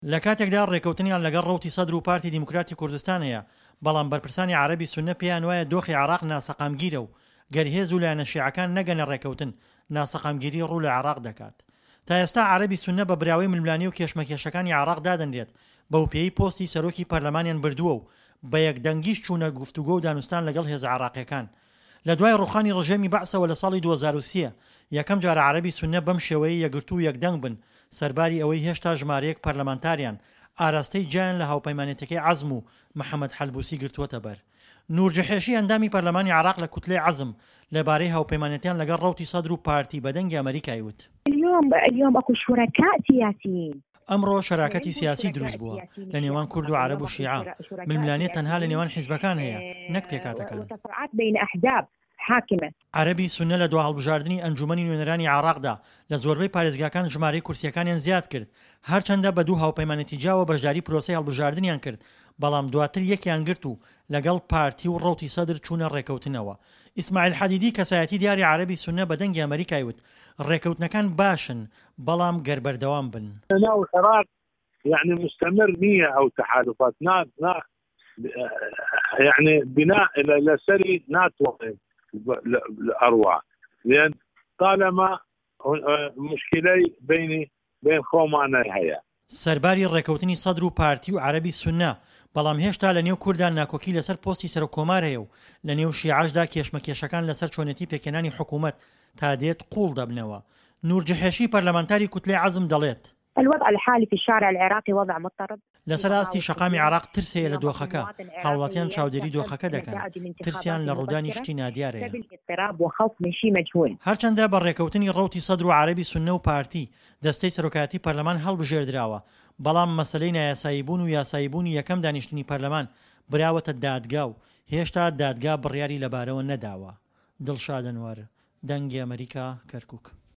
لە کاتێکدا ڕێکەوتنیان لەگەڵ ڕەوتی سەدر و پارتی دیموکراتی کوردستان هەیە، بەڵام بەرپرسانی عەرەبی سوننە پێیان وایە دۆخی عێراق ناسەقامگیرە و گەرهێز و لایەنە شیعەکان نەگەنە ڕێکەوتن ناسەقامگیری ڕوو لە عێراق دەکات. تا ئێستا عەرەبی سوننە بە براوەی ململانی و کێشمەکێشەکانی عێراق دادەنرێت، بەوپێی پۆستی سەرۆکی پەرلەمانیان بردووە و بە یەکدەنگیش چوونە گفتوگۆ و دانوستان لەگەڵ هێزە عێراقیەکان. لە دوای ڕوخانی ڕژێمی بەعسەوە لە ساڵی 2023 یەکەم جارە عەرەبی سوننە بەم شێوەیە یەکگرتو و یەکدەنگ بن سەرباری ئەوەی هێشتا ژمارەیەک پەرلەمانتاریان ئاراستەی جیان لە هاوپەیمانێتەکەی عەزم و محەممەد حەلبوسی گرتووەتە بەر. نورجەحێشی ئەندامی پەرلەمانی عێراق لە کوتلەی عەزم لەبارەی هاوپەیمانێتیان لەگەڵ ڕەوتی سەدر و پارتی بەدەنگی ئەمریکای وت. اليوم اكو شركاء سياسيين. ئەمڕۆ شەراکەتی سیاسی دروست بووە لە نێوان کورد و عەرەب و شیعە. ململانێ تەنها لە نێوان حیزبەکان هەیە، نەک پێکاتەکان. عەرەبی سوننە لە دوا هەڵبژاردننی ئەنجومەنی نوێنەرانی عێراقدا لە زۆربەی پارێزگاکان ژمارەی کورسیەکانیان زیاد کرد، هەرچەندە بە دوو هاوپەیمانێتی جیاوە بەشداری پرۆسەی هەڵبژاردنیان کرد، بەڵام دواتر یەکیان گرت و لەگەڵ پارتی و ڕەوتی سەدر چوونە ڕێکەوتنەوە. ئیسماعیل حەدیدی کەسایەتی دیاری عەرەبی سوننە بەدەنگی ئەمریکای وت ڕێکەوتنەکان باشن بەڵام گەربەردەوام بن. ناو العراق يعني مستمر نية أو تحالفات يعني بناء إلى سري ناتو الأروع، لأن طالما مشكلة بين خوماني هيا. سەرباری ڕێکەوتنی سەدر و پارتی و عەرەبی سوننە، بەڵام هێشتا لە نێو کوردان ناکۆکی لەسەر پۆستی سەرۆکۆمار هەیە و لە نێو شیعەشدا کێشمەکێشەکان لەسەر چۆنێتی پێکێنانی حکوومەت تا دێت قوڵ دەبنەوە. نورجەحێشی پەرلەمانتاری کوتلەی عەزم دەڵێت الوضع الحالي في الشارع العراقي وضع مضطرب. لەسەر ئاستی شەقامی عێراق ترسەیە لە دۆخەکە، هاوڵاتیان چاودێری دۆخەکە دەکەن، ترسیان لە ڕوودانی شتی نادیارەیە. هەرچەندە بە ڕێکەوتنی ڕەوتی سەدر و عەرەبی سوننە و پارتی دەستەی سەرۆکایەتی پەرلەمان هەڵبژێردراوە، بەڵام مەسەلەی نایاساییبوون و یاساییبوونی یەکەم دانیشتنی پەرلەمان براوەتە دادگا و هێشتا دادگا بڕیاری لەبارەوە نەداوە. دڵشاد ئەنوەر، دەنگی ئەمریکا، کەرکووک.